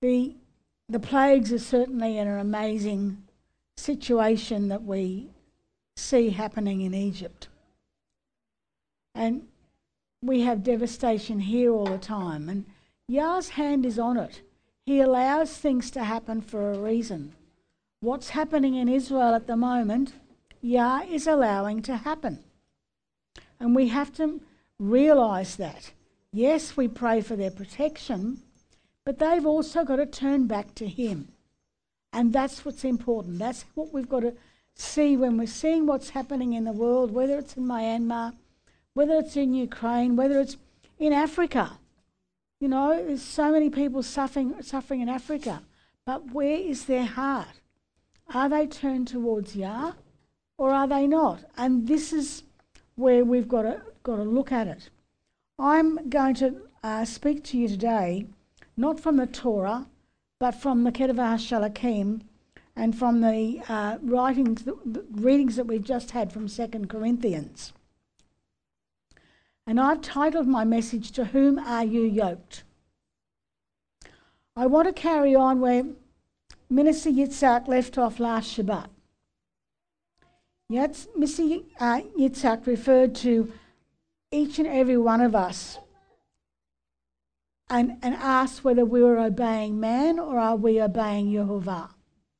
The plagues are certainly an amazing situation that we see happening in Egypt. And we have devastation here all the time. And Yah's hand is on it. He allows things to happen for a reason. What's happening in Israel at the moment, Yah is allowing to happen. And we have to realise that. Yes, we pray for their protection, but they've also got to turn back to Him. And that's what's important. That's what we've got to see when we're seeing what's happening in the world, whether it's in Myanmar, whether it's in Ukraine, whether it's in Africa. You know, there's so many people suffering in Africa. But where is their heart? Are they turned towards Yah or are they not? And this is where we've got to look at it. I'm going to speak to you today, not from the Torah, but from the Ketuvah Shalakim and from the readings that we've just had from 2 Corinthians. And I've titled my message, "To Whom Are You Yoked?" I want to carry on where Minister Yitzhak left off last Shabbat. Mr. Yitzhak referred to each and every one of us and asked whether we were obeying man or are we obeying Yehovah.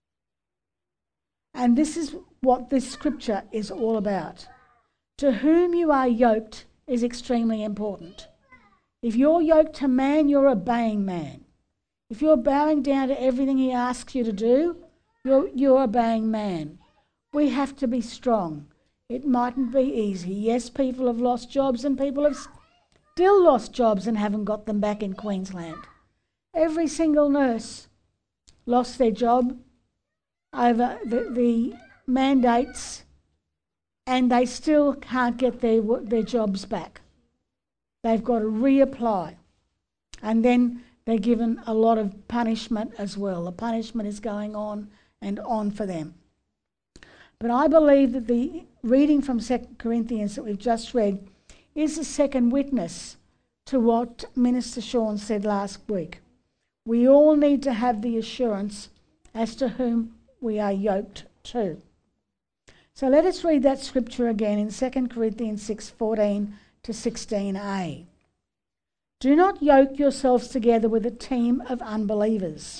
And this is what this scripture is all about. To whom you are yoked is extremely important. If you're yoked to man, you're obeying man. If you're bowing down to everything he asks you to do, you're obeying man. We have to be strong. It mightn't be easy. Yes, people have lost jobs and people have still lost jobs and haven't got them back in Queensland. Every single nurse lost their job over the mandates and they still can't get their jobs back. They've got to reapply. And then they're given a lot of punishment as well. The punishment is going on and on for them. But I believe that the reading from 2 Corinthians that we've just read is a second witness to what Minister Sean said last week. We all need to have the assurance as to whom we are yoked to. So let us read that scripture again in 2 Corinthians 6:14 to 16a. Do not yoke yourselves together with a team of unbelievers.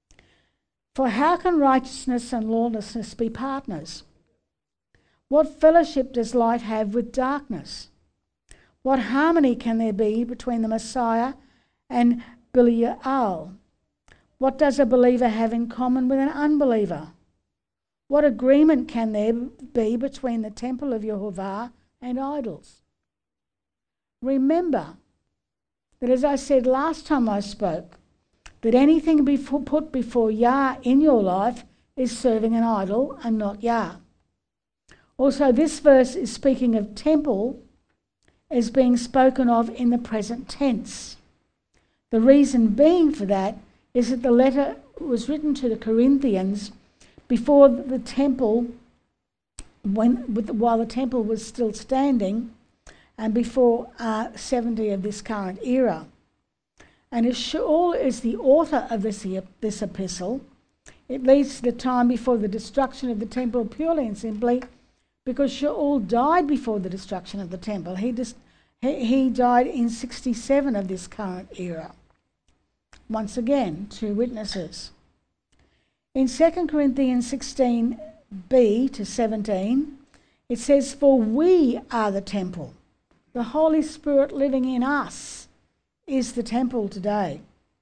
For how can righteousness and lawlessness be partners? What fellowship does light have with darkness? What harmony can there be between the Messiah and Belial? What does a believer have in common with an unbeliever? What agreement can there be between the temple of Yehovah and idols? Remember that, as I said last time I spoke, that anything put before Yah in your life is serving an idol and not Yah. Also, this verse is speaking of temple as being spoken of in the present tense. The reason being for that is that the letter was written to the Corinthians before the temple, while the temple was still standing, and before 70 of this current era. And as Shaul is the author of this epistle, it leads to the time before the destruction of the temple purely and simply because Shaul died before the destruction of the temple. He died in 67 of this current era. Once again, two witnesses. In 2 Corinthians 16b to 17, it says, "For we are the temple. The Holy Spirit living in us is the temple today.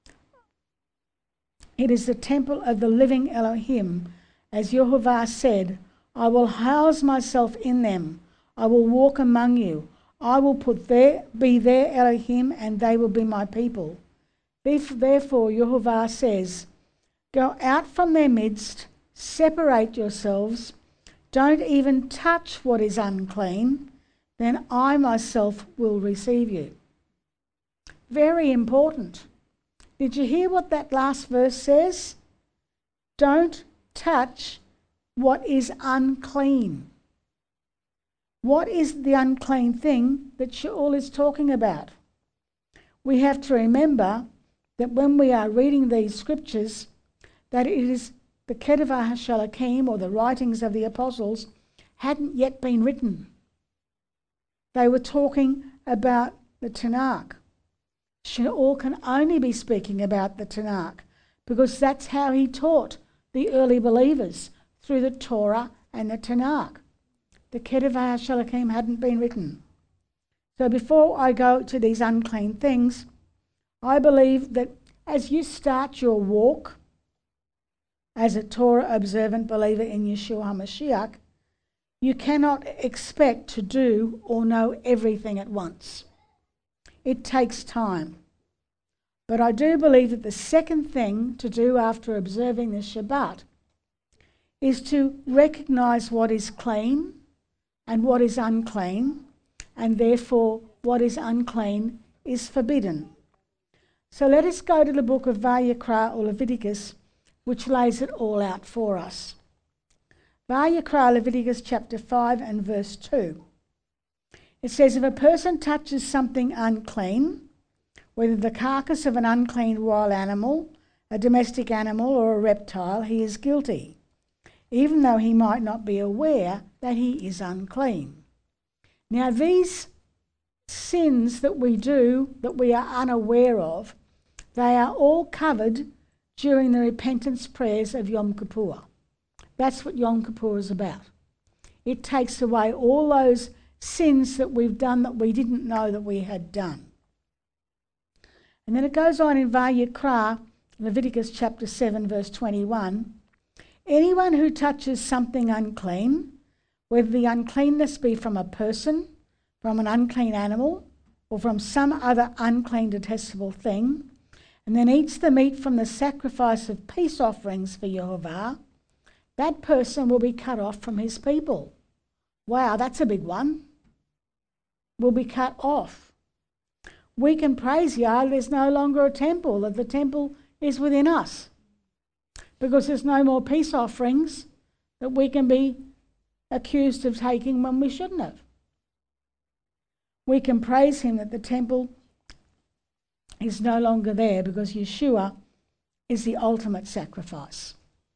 It is the temple of the living Elohim. As Yehovah said, I will house myself in them. I will walk among you. I will be their Elohim and they will be my people. Therefore, Yehovah says, go out from their midst, separate yourselves, don't even touch what is unclean, then I myself will receive you." Very important. Did you hear what that last verse says? Don't touch what is unclean. What is the unclean thing that Shaul is talking about? We have to remember that when we are reading these scriptures, that it is the Ketuvah HaShalakim, or the writings of the apostles, hadn't yet been written. They were talking about the Tanakh. Shaul can only be speaking about the Tanakh because that's how he taught the early believers, through the Torah and the Tanakh. The Ketuvah HaShalakim hadn't been written. So before I go to these unclean things, I believe that as you start your walk as a Torah observant believer in Yeshua HaMashiach, you cannot expect to do or know everything at once. It takes time. But I do believe that the second thing to do after observing the Shabbat is to recognise what is clean and what is unclean, and therefore what is unclean is forbidden. So let us go to the book of Vayikra or Leviticus, which lays it all out for us. Vayikra, Leviticus chapter 5 and verse 2. It says, if a person touches something unclean, whether the carcass of an unclean wild animal, a domestic animal, or a reptile, he is guilty, even though he might not be aware that he is unclean. Now these sins that we do, that we are unaware of, they are all covered during the repentance prayers of Yom Kippur. That's what Yom Kippur is about. It takes away all those sins that we've done that we didn't know that we had done. And then it goes on in Vayikra, Leviticus chapter 7, verse 21. Anyone who touches something unclean, whether the uncleanness be from a person, from an unclean animal, or from some other unclean detestable thing, and then eats the meat from the sacrifice of peace offerings for Yehovah, that person will be cut off from his people. Wow, that's a big one. Will be cut off. We can praise Yah, there's no longer a temple, that the temple is within us, because there's no more peace offerings that we can be accused of taking when we shouldn't have. We can praise him that the temple is no longer there because Yeshua is the ultimate sacrifice,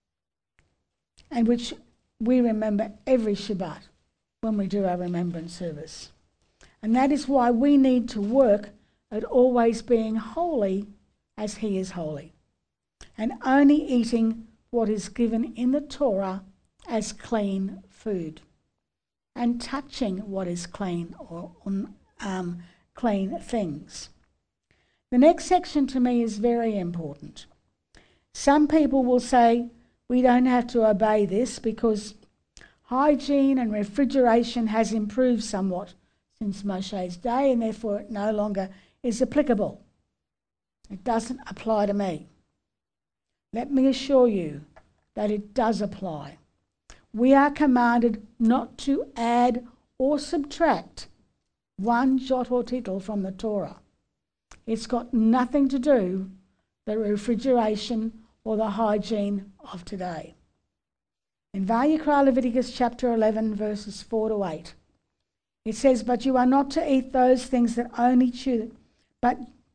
and which we remember every Shabbat when we do our remembrance service. And that is why we need to work at always being holy as he is holy, and only eating what is given in the Torah as clean food, and touching what is clean or clean things. The next section to me is very important. Some people will say we don't have to obey this because hygiene and refrigeration has improved somewhat since Moshe's day, and therefore it no longer is applicable. It doesn't apply to me. Let me assure you that it does apply. We are commanded not to add or subtract one jot or tittle from the Torah. It's got nothing to do with the refrigeration or the hygiene of today. In Vayikra, Leviticus chapter 11, verses 4 to 8, it says, but you are not to eat those things that only chew, but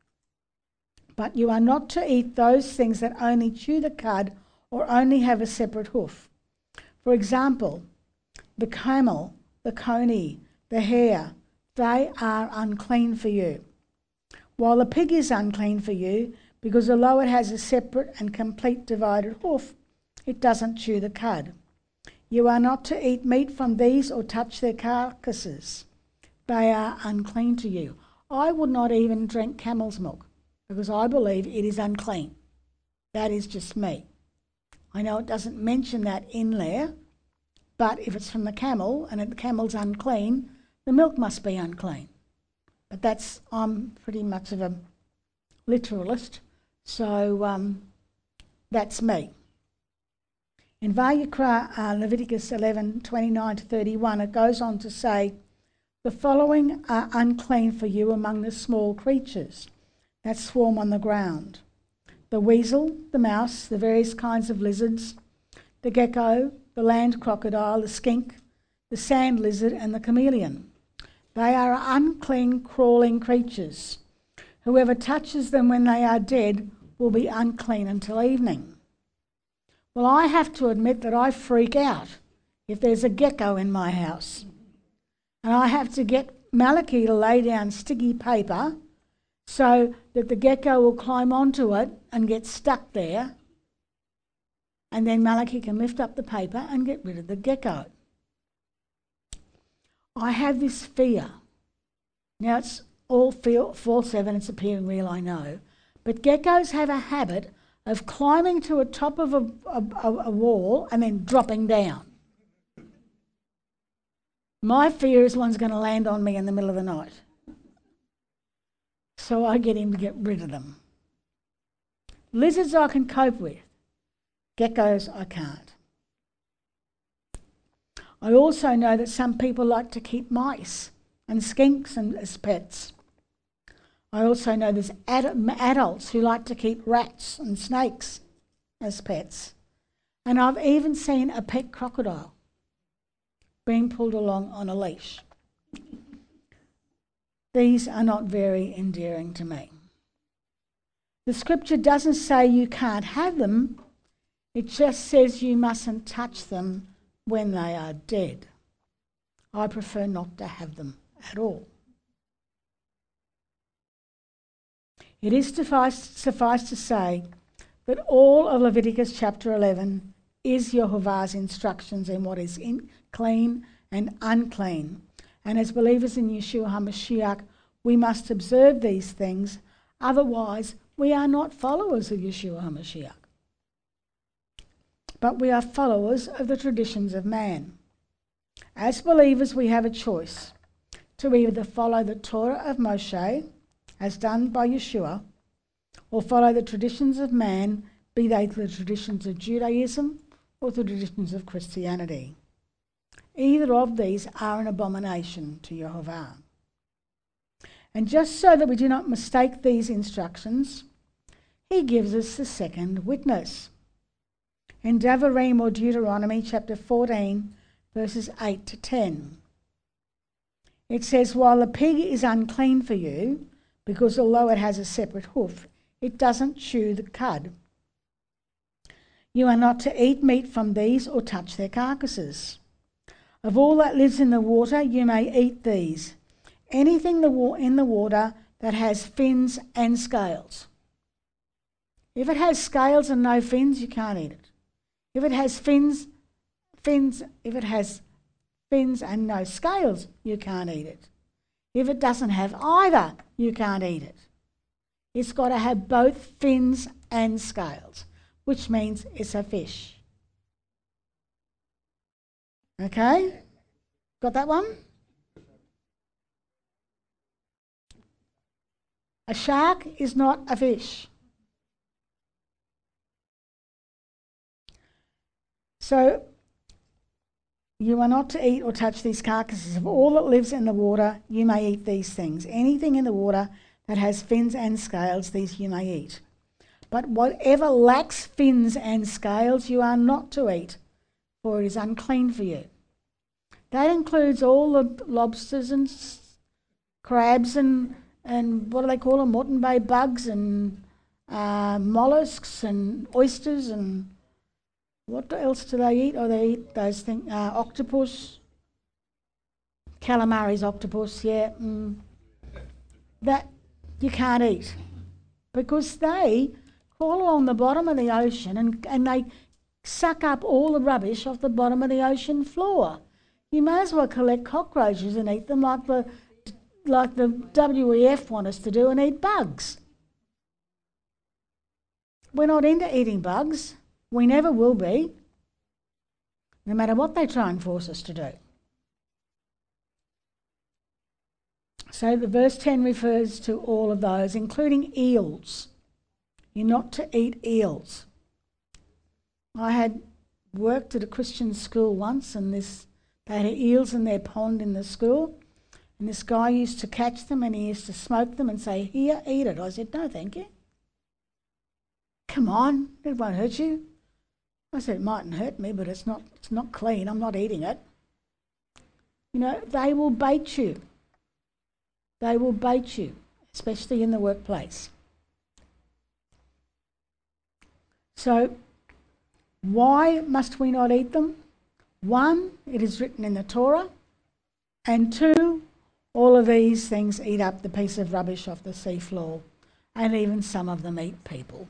you are not to eat those things that only chew the cud or only have a separate hoof. For example, the camel, the coney, the hare, they are unclean for you. While the pig is unclean for you, because although it has a separate and complete divided hoof, it doesn't chew the cud. You are not to eat meat from these or touch their carcasses. They are unclean to you. I would not even drink camel's milk because I believe it is unclean. That is just me. I know it doesn't mention that in there, but if it's from the camel and the camel's unclean, the milk must be unclean. But I'm pretty much of a literalist, so that's me. In Vayikra, Leviticus 11, 29 to 31, it goes on to say, the following are unclean for you among the small creatures that swarm on the ground: the weasel, the mouse, the various kinds of lizards, the gecko, the land crocodile, the skink, the sand lizard, and the chameleon. They are unclean crawling creatures Whoever touches them when they are dead will be unclean until evening. Well, I have to admit that I freak out if there's a gecko in my house. And I have to get Malachi to lay down sticky paper so that the gecko will climb onto it and get stuck there. And then Malachi can lift up the paper and get rid of the gecko. I have this fear. Now, it's all false evidence appearing real, I know. But geckos have a habit of climbing to the top of a wall and then dropping down. My fear is one's going to land on me in the middle of the night. So I get him to get rid of them. Lizards I can cope with. Geckos I can't. I also know that some people like to keep mice and skinks as pets. I also know there's adults who like to keep rats and snakes as pets. And I've even seen a pet crocodile being pulled along on a leash. These are not very endearing to me. The scripture doesn't say you can't have them, it just says you mustn't touch them when they are dead. I prefer not to have them at all. It is suffice to say that all of Leviticus chapter 11 is Jehovah's instructions in what is clean and unclean. And as believers in Yeshua HaMashiach, we must observe these things, otherwise we are not followers of Yeshua HaMashiach. But we are followers of the traditions of man. As believers, we have a choice to either follow the Torah of Moshe, as done by Yeshua, or follow the traditions of man, be they the traditions of Judaism or the traditions of Christianity. Either of these are an abomination to Jehovah. And just so that we do not mistake these instructions, he gives us the second witness. In Devarim or Deuteronomy chapter 14, verses 8 to 10. It says, while the pig is unclean for you, because although it has a separate hoof, it doesn't chew the cud. You are not to eat meat from these or touch their carcasses. Of all that lives in the water, you may eat these. Anything in the water that has fins and scales. If it has scales and no fins, you can't eat it. If it has fins and no scales, you can't eat it. If it doesn't have either, you can't eat it. It's got to have both fins and scales, which means it's a fish. Okay? Got that one? A shark is not a fish. So, you are not to eat or touch these carcasses. Of all that lives in the water, you may eat these things. Anything in the water that has fins and scales, these you may eat. But whatever lacks fins and scales, you are not to eat, for it is unclean for you. That includes all the lobsters and crabs and what do they call them, Moreton Bay bugs and mollusks and oysters and what else do they eat? Oh, they eat those things, octopus, calamari's octopus, yeah. That you can't eat because they crawl along the bottom of the ocean and they suck up all the rubbish off the bottom of the ocean floor. You may as well collect cockroaches and eat them like the WEF want us to do and eat bugs. We're not into eating bugs. We never will be, no matter what they try and force us to do. So the verse 10 refers to all of those, including eels. You're not to eat eels. I had worked at a Christian school once, and they had eels in their pond in the school, and this guy used to catch them and he used to smoke them and say, "Here, eat it." I said, "No, thank you." "Come on, it won't hurt you." I said, "It mightn't hurt me, but it's not clean. I'm not eating it." You know, they will bait you. They will bait you. especially in the workplace. So, why must we not eat them? 1, it is written in the Torah, and 2, all of these things eat up the piece of rubbish off the seafloor, and even some of them eat people.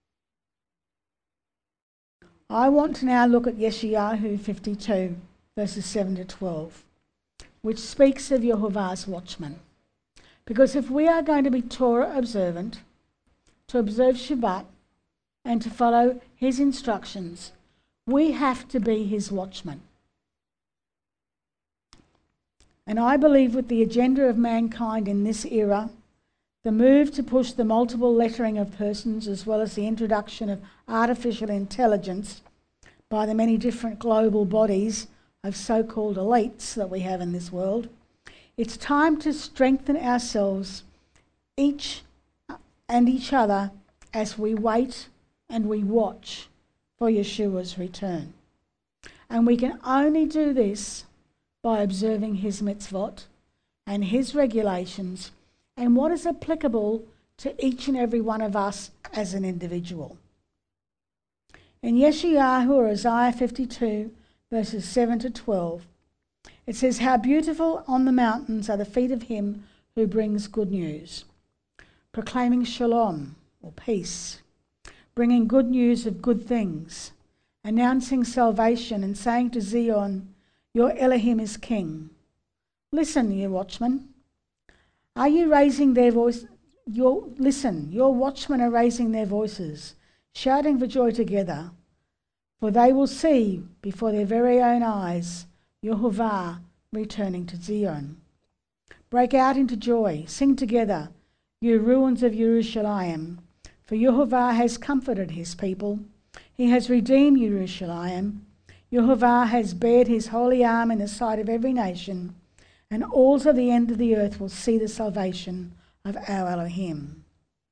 I want to now look at Yeshayahu 52, verses 7 to 12, which speaks of Yehovah's watchmen. Because if we are going to be Torah observant, to observe Shabbat, and to follow his instructions, we have to be his watchmen. And I believe with the agenda of mankind in this era, the move to push the multiple lettering of persons as well as the introduction of artificial intelligence by the many different global bodies of so-called elites that we have in this world, it's time to strengthen ourselves, each and each other, as we wait and we watch for Yeshua's return. And we can only do this by observing his mitzvot and his regulations and what is applicable to each and every one of us as an individual. In Yeshayahu or Isaiah 52, verses 7 to 12, it says, "How beautiful on the mountains are the feet of him who brings good news, proclaiming shalom, or peace, bringing good news of good things, announcing salvation and saying to Zion, your Elohim is king. Listen, you watchmen. Are you raising their voice? Your watchmen are raising their voices, shouting for joy together, for they will see before their very own eyes Yehovah returning to Zion. Break out into joy, sing together, you ruins of Jerusalem, for Yehovah has comforted his people. He has redeemed Jerusalem. Yehovah has bared his holy arm in the sight of every nation, and all to the end of the earth will see the salvation of our Elohim."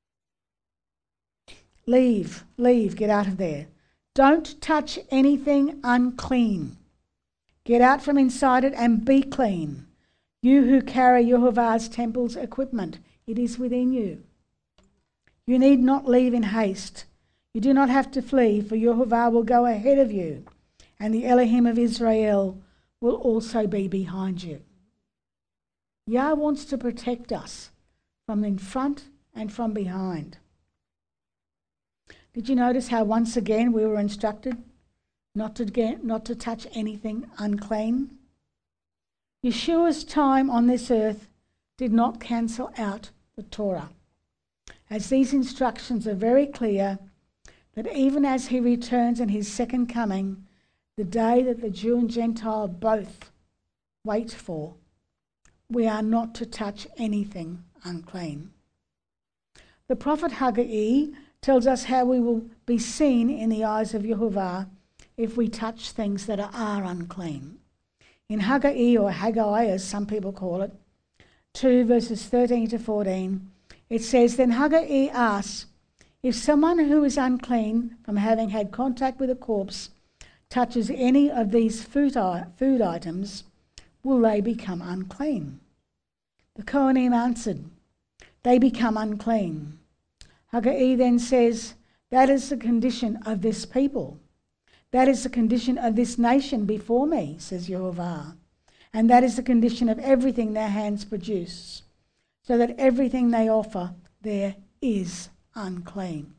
Leave, get out of there. Don't touch anything unclean. Get out from inside it and be clean. You who carry Yehovah's temple's equipment, it is within you. You need not leave in haste. You do not have to flee, for Yehovah will go ahead of you, and the Elohim of Israel will also be behind you. Yah wants to protect us from in front and from behind. Did you notice how once again we were instructed not to touch anything unclean? Yeshua's time on this earth did not cancel out the Torah, as these instructions are very clear that even as he returns in his second coming, the day that the Jew and Gentile both wait for, we are not to touch anything unclean. The prophet Haggai tells us how we will be seen in the eyes of Yehovah if we touch things that are unclean. In Haggai, or Haggai as some people call it, 2 verses 13 to 14, it says, "Then Haggai asks, if someone who is unclean from having had contact with a corpse touches any of these food items, will they become unclean?" The Kohanim answered, "They become unclean." Haggai then says, "That is the condition of this people. That is the condition of this nation before me, says Yehovah. And that is the condition of everything their hands produce, so that everything they offer there is unclean."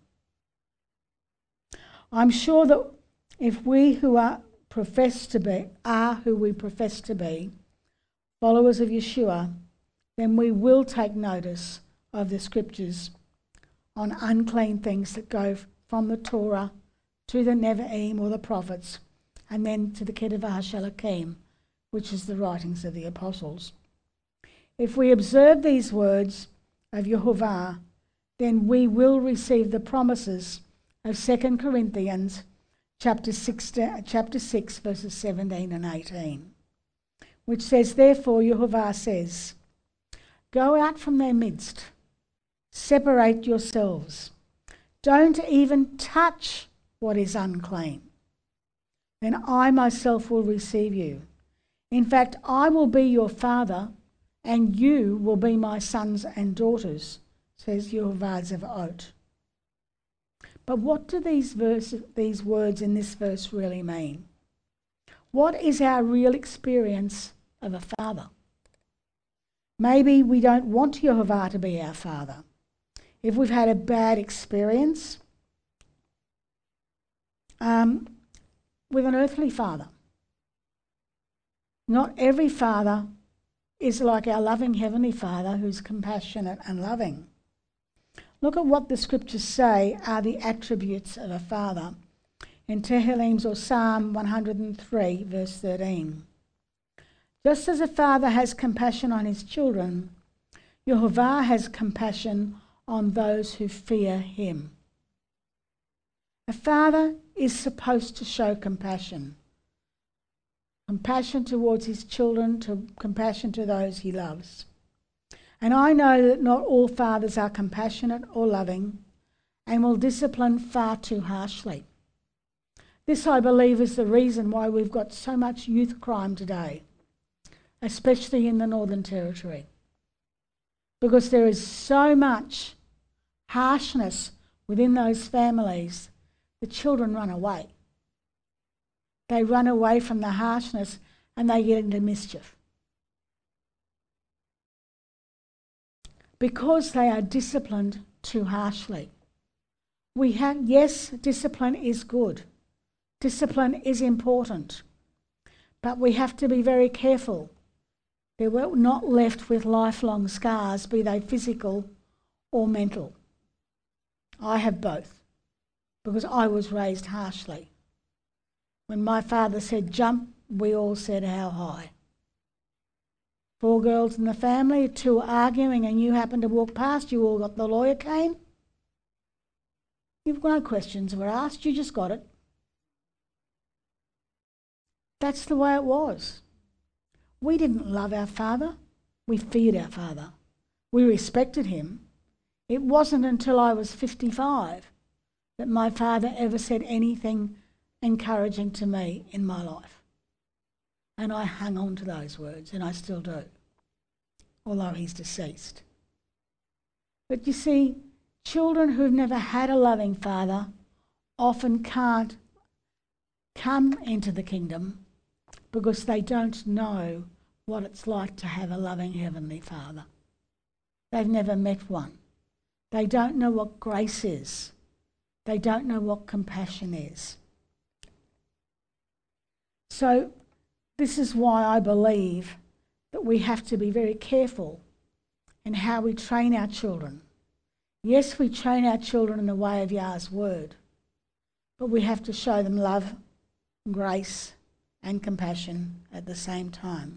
I'm sure that if we who are who we profess to be, followers of Yeshua, then we will take notice of the scriptures on unclean things that go from the Torah to the Nevi'im or the prophets, and then to the Ketuvah Shalakim, which is the writings of the apostles. If we observe these words of Yehovah, then we will receive the promises of 2 Corinthians chapter 6 verses 17 and 18, which says, "Therefore Yehovah says, go out from their midst, separate yourselves, don't even touch what is unclean. Then I myself will receive you. In fact, I will be your father, and you will be my sons and daughters, says Yehovah Zevaot. But what do these words in this verse really mean? What is our real experience of a father? Maybe we don't want Yehovah to be our father. If we've had a bad experience with an earthly father. Not every father is like our loving Heavenly Father who's compassionate and loving. Look at what the scriptures say are the attributes of a father in Tehillim or Psalm 103 verse 13. Just as a father has compassion on his children, Yehovah has compassion on those who fear him. A father is supposed to show compassion. Compassion towards his children, compassion to those he loves. And I know that not all fathers are compassionate or loving and will discipline far too harshly. This, I believe, is the reason why we've got so much youth crime today, especially in the Northern Territory. Because there is so much harshness within those families, the children run away. They run away from the harshness and they get into mischief. Because they are disciplined too harshly. Yes, discipline is good. Discipline is important. But we have to be very careful that we're not left with lifelong scars, be they physical or mental. I have both, because I was raised harshly. When my father said jump, we all said how high. 4 girls in the family, 2 arguing, and you happened to walk past, you all got the lawyer cane. You've no questions were asked, you just got it. That's the way it was. We didn't love our father, we feared our father. We respected him. It wasn't until I was 55 that my father ever said anything encouraging to me in my life. And I hung on to those words, and I still do, although he's deceased. But you see, children who've never had a loving father often can't come into the kingdom because they don't know what it's like to have a loving Heavenly Father. They've never met one. They don't know what grace is. They don't know what compassion is. So this is why I believe that we have to be very careful in how we train our children. Yes, we train our children in the way of Yah's word, but we have to show them love, grace and compassion at the same time.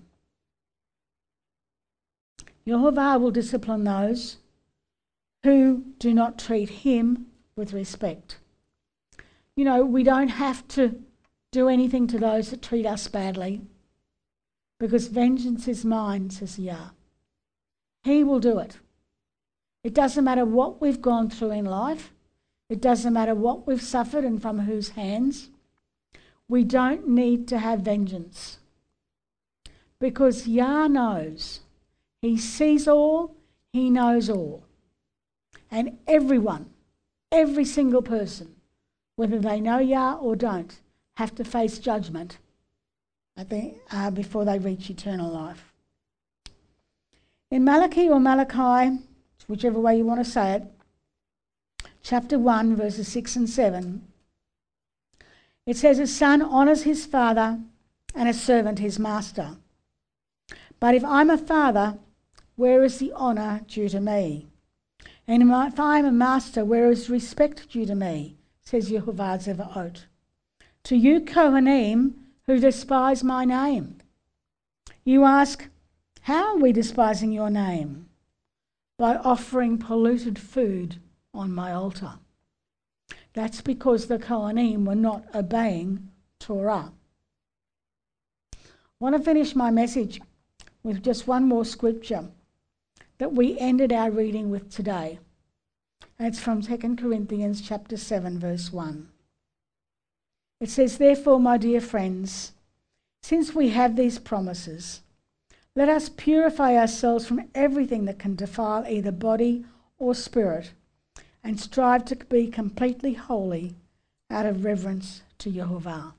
Yehovah will discipline those who do not treat him with respect. You know, we don't have to do anything to those that treat us badly, because vengeance is mine, says Yah. He will do it. It doesn't matter what we've gone through in life. It doesn't matter what we've suffered and from whose hands. We don't need to have vengeance, because Yah knows. He sees all, he knows all. And everyone, every single person, whether they know Yah or don't, have to face judgment before they reach eternal life. In Malachi or Malachi, whichever way you want to say it, chapter 1, verses 6 and 7, it says, a son honours his father and a servant his master. But if I'm a father, where is the honour due to me? And if I'm a master, where is respect due to me? Says Yehovah Zevaot. To you, Kohanim, who despise my name. You ask, how are we despising your name? By offering polluted food on my altar. That's because the Kohanim were not obeying Torah. I want to finish my message with just one more scripture that we ended our reading with today. And it's from 2 Corinthians chapter 7, verse 1. It says, therefore, my dear friends, since we have these promises, let us purify ourselves from everything that can defile either body or spirit, and strive to be completely holy out of reverence to Yehovah.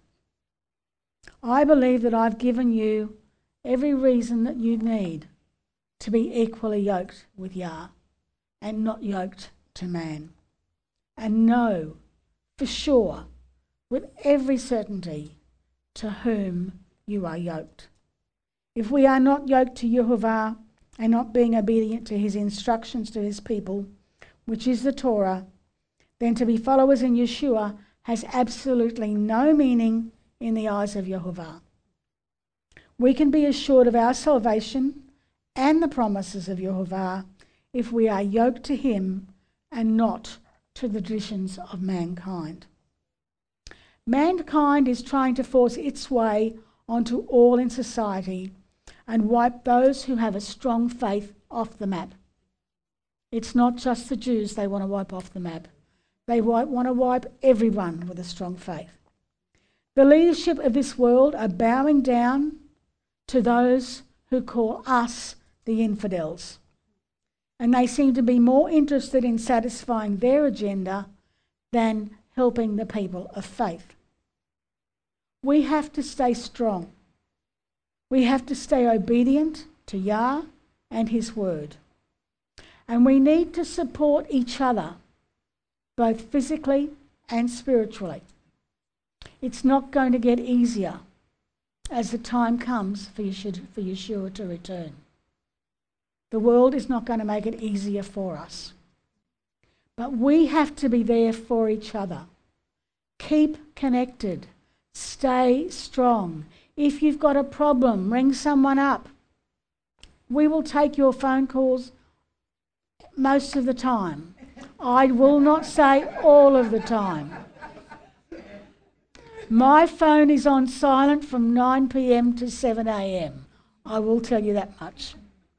I believe that I've given you every reason that you need to be equally yoked with Yah and not yoked to man. And know for sure, with every certainty, to whom you are yoked. If we are not yoked to Yehovah and not being obedient to his instructions to his people, which is the Torah, then to be followers in Yeshua has absolutely no meaning in the eyes of Yehovah. We can be assured of our salvation and the promises of Yehovah if we are yoked to him and not to the traditions of mankind. Mankind is trying to force its way onto all in society and wipe those who have a strong faith off the map. It's not just the Jews they want to wipe off the map. They want to wipe everyone with a strong faith. The leadership of this world are bowing down to those who call us the infidels. And they seem to be more interested in satisfying their agenda than helping the people of faith. We have to stay strong. We have to stay obedient to Yah and his word. And we need to support each other, both physically and spiritually. It's not going to get easier as the time comes for Yeshua to return. The world is not going to make it easier for us. But we have to be there for each other. Keep connected. Stay strong. If you've got a problem, ring someone up. We will take your phone calls most of the time. I will not say all of the time. My phone is on silent from 9 p.m. to 7 a.m. I will tell you that much.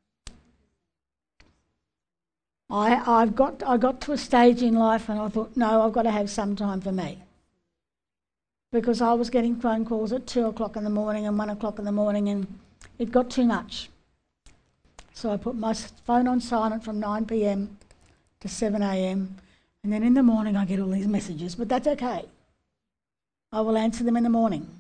I got to a stage in life and I thought, no, I've got to have some time for me. Because I was getting phone calls at 2 o'clock in the morning and 1 o'clock in the morning and it got too much. So I put my phone on silent from 9 p.m. to 7 a.m. and then in the morning I get all these messages, but that's okay. I will answer them in the morning.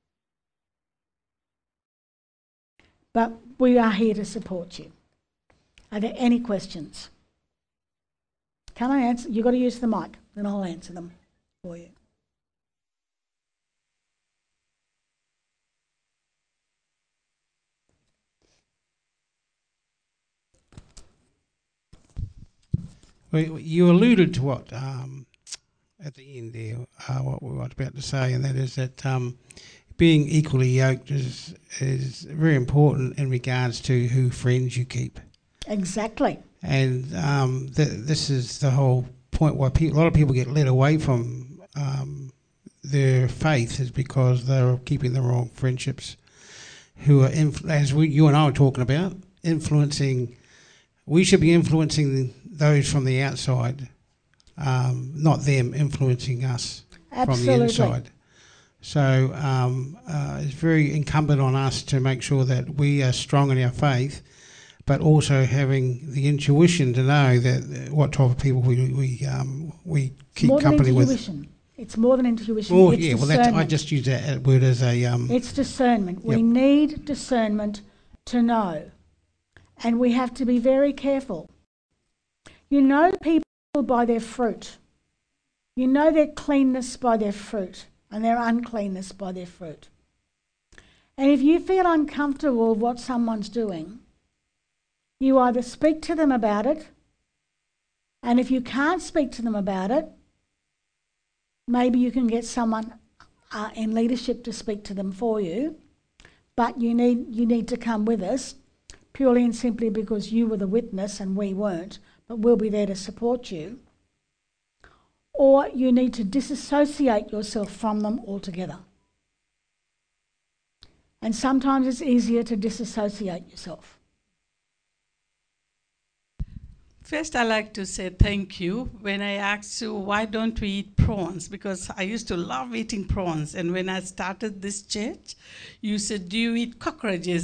But we are here to support you. Are there any questions? Can I answer? You've got to use the mic, then I'll answer them for you. Well, you alluded to what at the end there, what we were about to say, and that is that being equally yoked is very important in regards to who friends you keep. Exactly. And this is the whole point why a lot of people get led away from their faith is because they're keeping the wrong friendships who are, you and I were talking about, influencing. We should be influencing those from the outside, not them influencing us. Absolutely. From the inside. So it's very incumbent on us to make sure that we are strong in our faith, but also having the intuition to know that what type of people we keep company with. It's more than intuition. Oh, it's yeah. discernment. Well, I just use that word as a. It's discernment. Yep. We need discernment to know, and we have to be very careful. You know people by their fruit. You know their cleanness by their fruit, and their uncleanness by their fruit. And if you feel uncomfortable with what someone's doing, you either speak to them about it, and if you can't speak to them about it, maybe you can get someone in leadership to speak to them for you, but you need to come with us purely and simply because you were the witness and we weren't, but we'll be there to support you. Or you need to disassociate yourself from them altogether. And sometimes it's easier to disassociate yourself. First, I like to say thank you. When I asked you, why don't we eat prawns? Because I used to love eating prawns. And when I started this church, you said, do you eat cockroaches?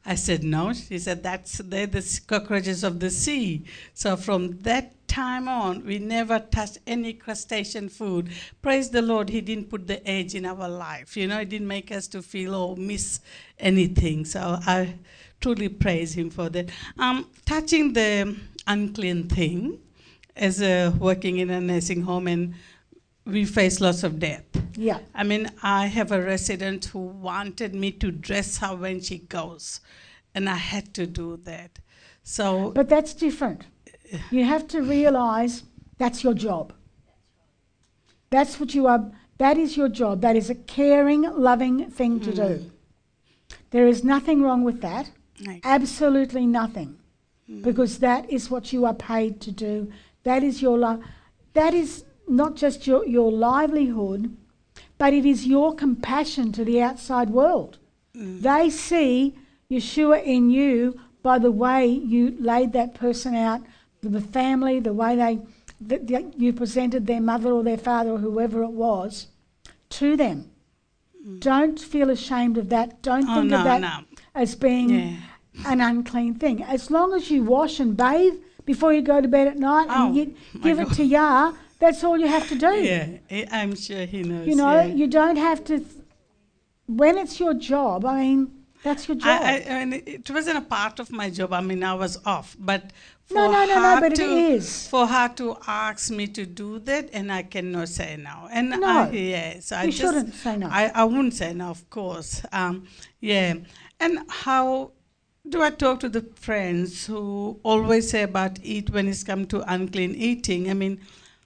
I said, no. She said, they're the cockroaches of the sea. So from that time on, we never touched any crustacean food. Praise the Lord, he didn't put the edge in our life. He didn't make us to feel or miss anything. So I truly praise him for that. Touching the unclean thing, as working in a nursing home, and we face lots of death. Yeah. I mean, I have a resident who wanted me to dress her when she goes, and I had to do that. So, But that's different. You have to realise that's your job. That's what you are. That is your job. That is a caring, loving thing to do. There is nothing wrong with that. Absolutely nothing. Because that is what you are paid to do. That is your life. That is not just your livelihood, but it is your compassion to the outside world. They see Yeshua in you by the way you laid that person out, the family, the way you presented their mother or their father or whoever it was to them. Don't feel ashamed of that. Don't think of that as being an unclean thing. As long as you wash and bathe before you go to bed at night and you give it to Yah, that's all you have to do. Yeah, I'm sure he knows. You don't have to. When it's your job, I mean, that's your job. I mean, it wasn't a part of my job. I mean, I was off. But no, but it is. For her to ask me to do that, and I cannot say no. And no, you shouldn't say no. I wouldn't say no, of course. And how do I talk to the friends who always say about eat when it's come to unclean eating? I mean,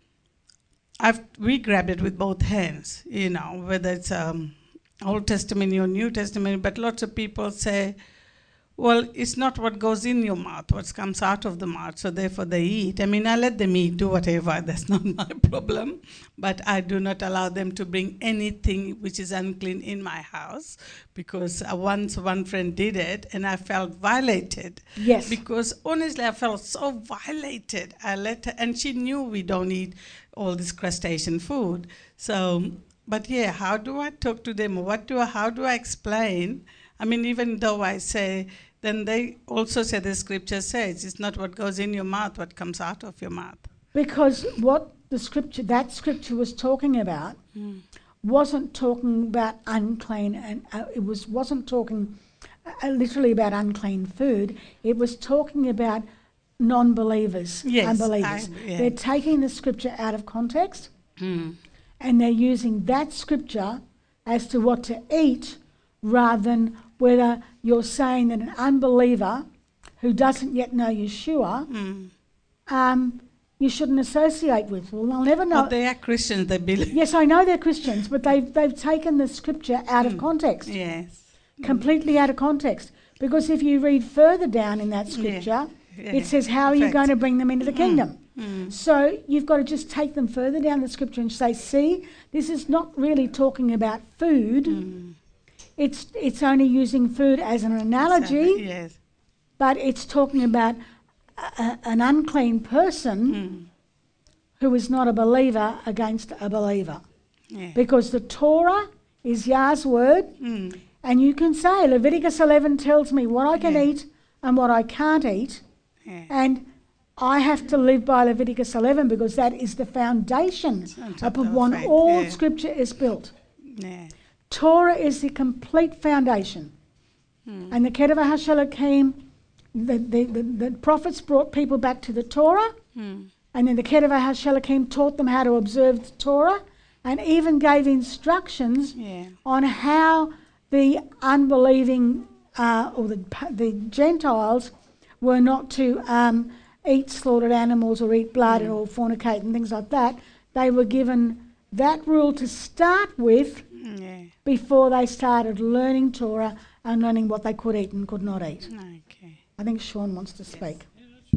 we grab it with both hands, whether it's Old Testament or New Testament, but lots of people say, well, it's not what goes in your mouth, what comes out of the mouth, so therefore they eat. I mean, I let them eat, do whatever, that's not my problem, but I do not allow them to bring anything which is unclean in my house, because once one friend did it, and I felt violated. Yes. Because honestly, I felt so violated. I let her, and she knew we don't eat all this crustacean food. So, but how do I talk to them? How do I explain? I mean, even though I say, then they also say the scripture says, it's not what goes in your mouth, what comes out of your mouth. Because what that scripture was talking about wasn't talking about unclean, and it wasn't talking literally about unclean food. It was talking about non-believers, unbelievers. They're taking the scripture out of context, and they're using that scripture as to what to eat, rather than whether you're saying that an unbeliever who doesn't yet know Yeshua, you shouldn't associate with. Well, they'll never know. Well, they are Christians, they believe. Yes, I know they're Christians, but they've taken the scripture out of context. Yes. Completely out of context. Because if you read further down in that scripture, it says, how are you going to bring them into the kingdom? So you've got to just take them further down the scripture and say, see, this is not really talking about food. It's only using food as an analogy, but it's talking about an unclean person who is not a believer against a believer. Because the Torah is Yah's word, and you can say, Leviticus 11 tells me what I can eat and what I can't eat, and I have to live by Leviticus 11 because that is the foundation upon all scripture is built. Torah is the complete foundation. And the Ketuvah HaShalakim, the prophets brought people back to the Torah, and then the Ketuvah HaShalakim taught them how to observe the Torah, and even gave instructions on how the unbelieving or the Gentiles were not to eat slaughtered animals or eat blood or fornicate and things like that. They were given that rule to start with before they started learning Torah and learning what they could eat and could not eat. I think Sean wants to speak.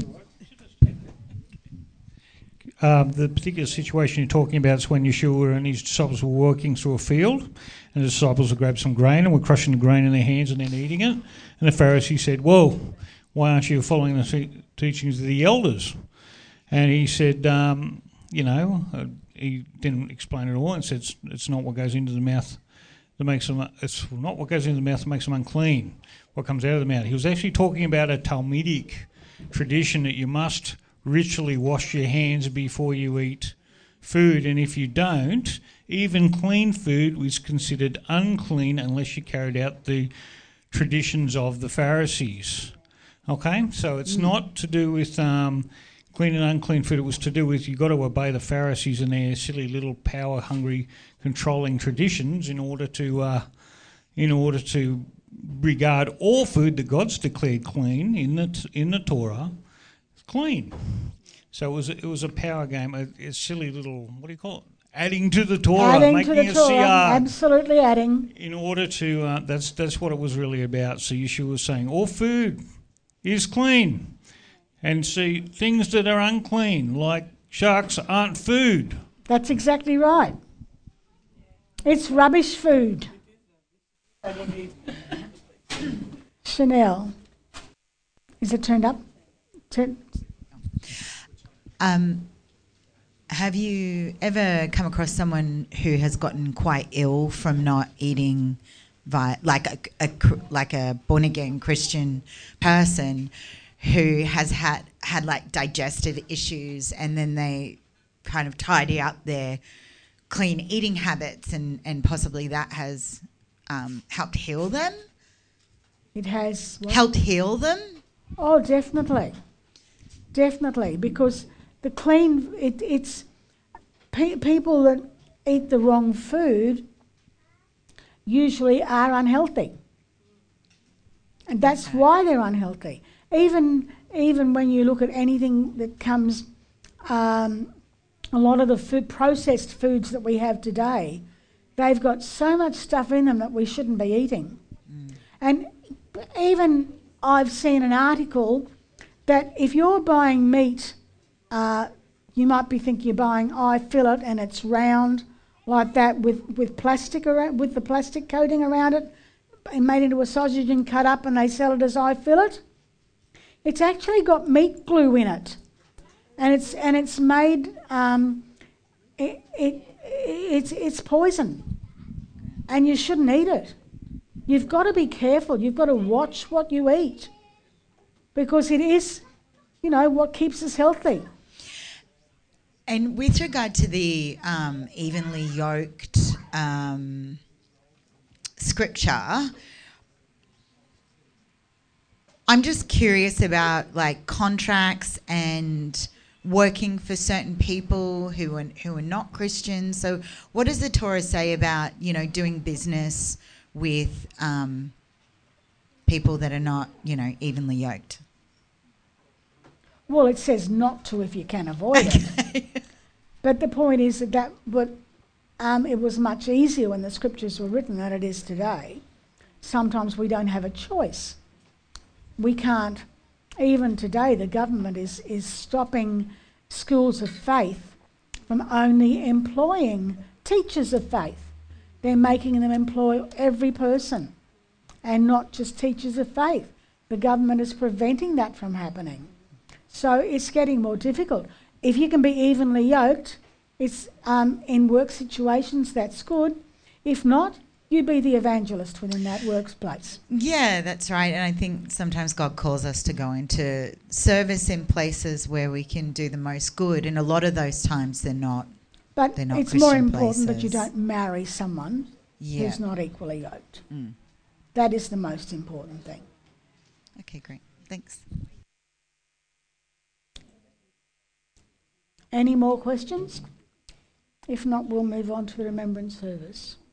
The particular situation you're talking about is when Yeshua and his disciples were walking through a field, and the disciples would grab some grain and were crushing the grain in their hands and then eating it. And the Pharisee said, "Whoa, why aren't you following the teachings of the elders?" And he said, he didn't explain it all and said it's not what goes into the mouth that makes them. It's not what goes into the mouth that makes them unclean. What comes out of the mouth. He was actually talking about a Talmudic tradition that you must ritually wash your hands before you eat food, and if you don't, even clean food was considered unclean unless you carried out the traditions of the Pharisees. Okay, so it's not to do with clean and unclean food. It was to do with you've got to obey the Pharisees and their silly little power-hungry, controlling traditions in order to regard all food that God's declared clean in the Torah clean. So it was a power game, a silly little, what do you call it? Adding to the Torah, adding to the Torah, absolutely adding. In order to, that's what it was really about. So Yeshua was saying, all food is clean. And see, things that are unclean, like sharks, aren't food. That's exactly right. It's rubbish food. Chanel. Is it turned up? Have you ever come across someone who has gotten quite ill from not eating, like a born again Christian person who has had like digestive issues, and then they kind of tidy up their clean eating habits, and possibly that has helped heal them? It has what? Helped heal them? Oh, definitely. Definitely, because the clean, it's people that eat the wrong food usually are unhealthy. And that's why they're unhealthy. Even when you look at anything that comes, a lot of the processed foods that we have today, they've got so much stuff in them that we shouldn't be eating. And even I've seen an article that if you're buying meat, you might be thinking you're buying fillet and it's round like that with plastic around, with the plastic coating around it, and made into a sausage and cut up, and they sell it as fillet. It's actually got meat glue in it, and it's made. It's poison, and you shouldn't eat it. You've got to be careful. You've got to watch what you eat, because it is, what keeps us healthy. And with regard to the evenly yoked scripture, I'm just curious about like contracts and working for certain people who are not Christians. So what does the Torah say about, doing business with people that are not, evenly yoked? Well, it says not to if you can avoid it. But the point is that it was much easier when the scriptures were written than it is today. Sometimes we don't have a choice. We can't, even today the government is stopping schools of faith from only employing teachers of faith. They're making them employ every person and not just teachers of faith. The government is preventing that from happening. So it's getting more difficult. If you can be evenly yoked, it's in work situations, that's good. If not, you be the evangelist within that workplace. Yeah, that's right. And I think sometimes God calls us to go into service in places where we can do the most good. And a lot of those times they're not. But they're not it's Christian more important places. that you don't marry someone who's not equally yoked. That is the most important thing. Okay, great. Thanks. Any more questions? If not, we'll move on to the remembrance service.